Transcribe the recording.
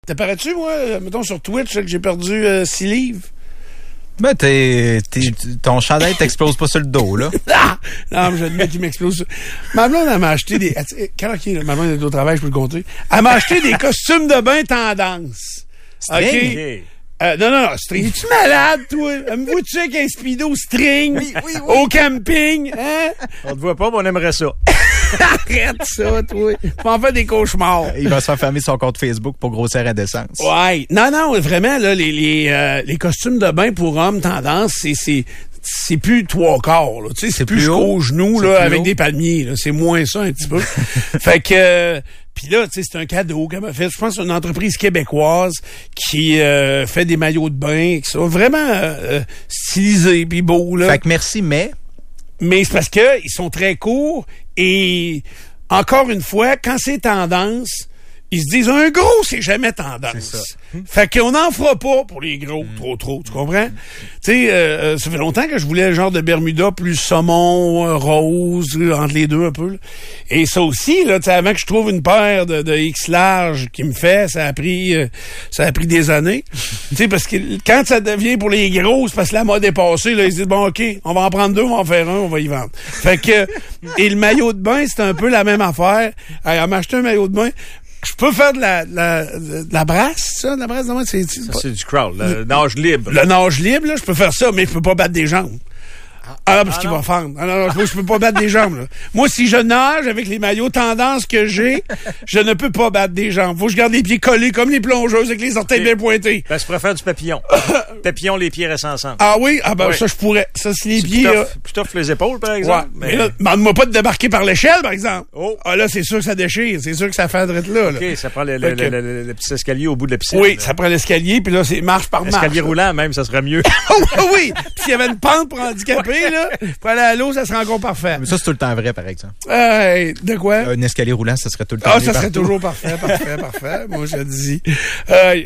T'apparais-tu, moi, mettons sur Twitch, que j'ai perdu 6 livres? Ben, ton chandail t'explose pas sur le dos, là. Non, mais j'ai le mec qui m'explose. Ma blonde, elle m'a acheté des... Quelle heure qu'il est, ma blonde est au travail, je peux le compter. Elle m'a acheté des costumes de bain tendance. String? Non, string. Es-tu malade, toi? Me vois-tu avec un speedo string? Oui. Au camping, hein? On te voit pas, mais on aimerait ça. Arrête ça, toi. Faut en faire des cauchemars. Il va se faire fermer son compte Facebook pour grossière indécence. Ouais. Non, vraiment, là, les costumes de bain pour hommes tendance, c'est plus 3/4, là. Tu sais, c'est plus jusqu'aux genoux, là, avec des palmiers, là. C'est moins ça, un petit peu. Fait que, puis là, tu sais, c'est un cadeau qu'elle m'a fait. Je pense que c'est une entreprise québécoise qui fait des maillots de bain, qui sont vraiment stylisés puis beaux, là. Fait que merci, mais c'est parce que ils sont très courts et encore une fois, quand c'est tendance, ils se disent un gros, c'est jamais tendance. C'est ça. Fait qu'on n'en fera pas pour les gros, trop, tu comprends? Tu sais, ça fait longtemps que je voulais le genre de Bermuda plus saumon, rose, entre les deux un peu. Là. Et ça aussi, là, tu sais, avant que je trouve une paire de X large qui me fait, ça a pris des années. Tu sais, parce que quand ça devient pour les gros, c'est parce que la mode est passée, là, ils disent, bon, OK, on va en prendre 2, on va en faire un, on va y vendre. Fait que, et le maillot de bain, c'est un peu la même affaire. Elle m'a acheté un maillot de bain. Je peux faire de la brasse, ça? La brasse, non, c'est du crawl, le nage libre. Le nage libre, là, je peux faire ça, mais je peux pas battre des jambes. Parce qu'il va fendre. Non, je peux pas battre des jambes, là. Moi, si je nage avec les maillots tendance que j'ai, je ne peux pas battre des jambes. Faut que je garde les pieds collés comme les plongeuses avec les orteils bien pointés. Ben, je préfère du papillon. Papillon, les pieds restent ensemble. Ah oui? Oui. Ça, je pourrais. Ça, c'est les pieds, Puis t'offres les épaules, par exemple. Ouais. Mais là, demande-moi pas de débarquer par l'échelle, par exemple. Oh. Ah, là, c'est sûr que ça déchire. C'est sûr que ça fait drette là. OK, ça prend le petit escalier au bout de la piscine. Oui, ça prend l'escalier, puis là, c'est marche par marche. Escalier roulant, même, ça serait mieux. Oui. Puis s'il y avait une pente pour handicapés, là, pour aller à l'eau, ça serait encore parfait. Mais ça, c'est tout le temps vrai, par exemple. De quoi? Un escalier roulant, ça serait tout le temps ça serait toujours parfait. Moi, je dis.